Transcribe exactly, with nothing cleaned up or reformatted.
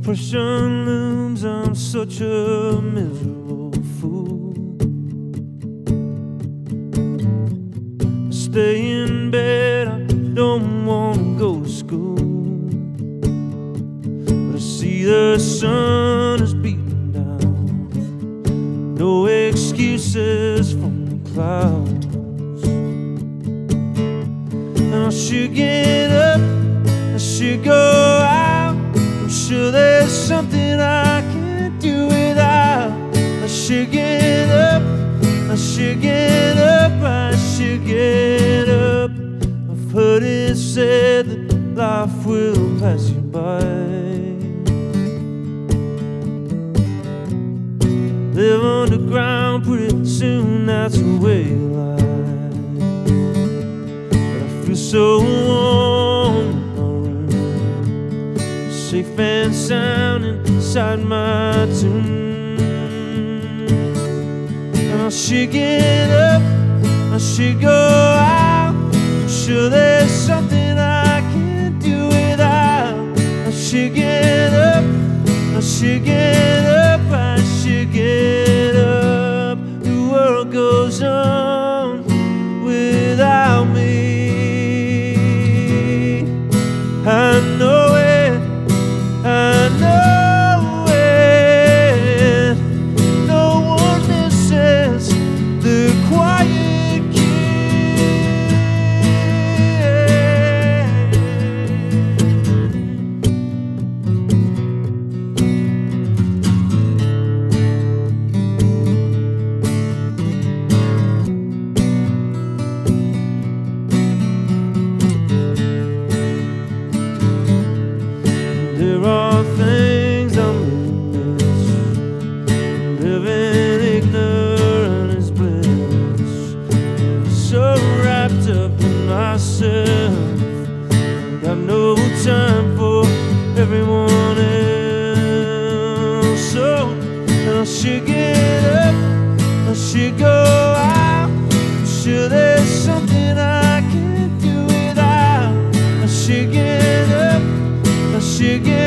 Depression looms, I'm such a miserable fool. I stay in bed, I don't want to go to school, but I see the sun is beating down. No excuses from the clouds, and I should get up, I should go out. I'm sure there's something I can't do without. I should get up, I should get up, I should get up. I've heard it said that life will pass you by. Live underground, pretty soon that's the way you lie. But I feel so warm, safe and sound inside my tomb. And I should get up, I should go out. I'm sure there's something I can't do without. I should get up, I should get up, I should get up. The world goes on without me. I know it, I know it. No one misses the quiet key. There are things I'm missing. Living ignorant is bliss. So wrapped up in myself, got no time for everyone else. So I should get up, I should go out. I'm sure there's something I can't do without. I should get up, I should get